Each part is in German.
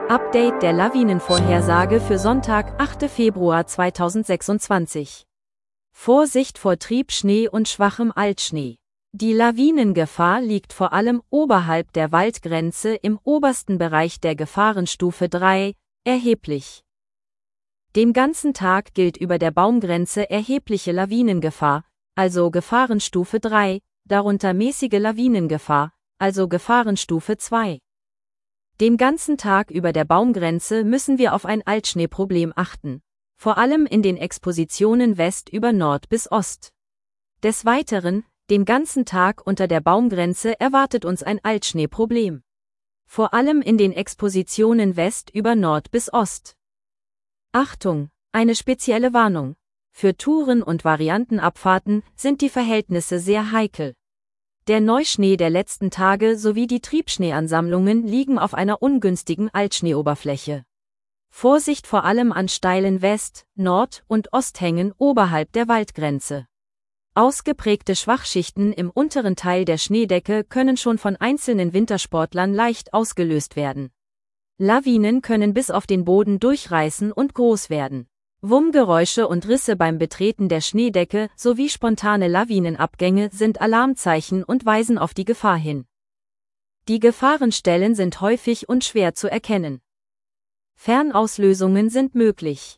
Update der Lawinenvorhersage für Sonntag, 8. Februar 2026. Vorsicht vor Triebschnee und schwachem Altschnee. Die Lawinengefahr liegt vor allem oberhalb der Waldgrenze im obersten Bereich der Gefahrenstufe 3, erheblich. Den ganzen Tag gilt über der Baumgrenze erhebliche Lawinengefahr, also Gefahrenstufe 3, darunter mäßige Lawinengefahr, also Gefahrenstufe 2. Den ganzen Tag über der Baumgrenze müssen wir auf ein Altschneeproblem achten, vor allem in den Expositionen West über Nord bis Ost. Des Weiteren, den ganzen Tag unter der Baumgrenze erwartet uns ein Altschneeproblem. Vor allem in den Expositionen West über Nord bis Ost. Achtung, eine spezielle Warnung. Für Touren und Variantenabfahrten sind die Verhältnisse sehr heikel. Der Neuschnee der letzten Tage sowie die Triebschneeansammlungen liegen auf einer ungünstigen Altschneeoberfläche. Vorsicht vor allem an steilen West-, Nord- und Osthängen oberhalb der Waldgrenze. Ausgeprägte Schwachschichten im unteren Teil der Schneedecke können schon von einzelnen Wintersportlern leicht ausgelöst werden. Lawinen können bis auf den Boden durchreißen und groß werden. Wummgeräusche und Risse beim Betreten der Schneedecke sowie spontane Lawinenabgänge sind Alarmzeichen und weisen auf die Gefahr hin. Die Gefahrenstellen sind häufig und schwer zu erkennen. Fernauslösungen sind möglich.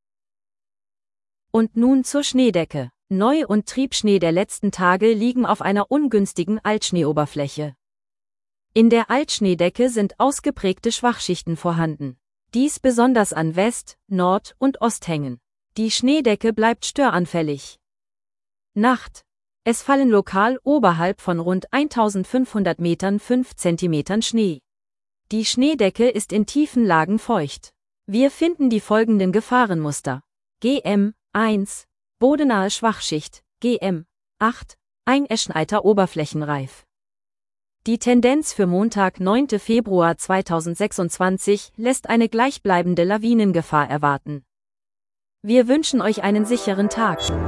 Und nun zur Schneedecke. Neu- und Triebschnee der letzten Tage liegen auf einer ungünstigen Altschneeoberfläche. In der Altschneedecke sind ausgeprägte Schwachschichten vorhanden. Dies besonders an West-, Nord- und Osthängen. Die Schneedecke bleibt störanfällig. Nacht. Es fallen lokal oberhalb von rund 1500 Metern 5 Zentimetern Schnee. Die Schneedecke ist in tiefen Lagen feucht. Wir finden die folgenden Gefahrenmuster. GM 1. Bodenahe Schwachschicht. GM 8. Eingeschneiter Oberflächenreif. Die Tendenz für Montag, 9. Februar 2026 lässt eine gleichbleibende Lawinengefahr erwarten. Wir wünschen euch einen sicheren Tag.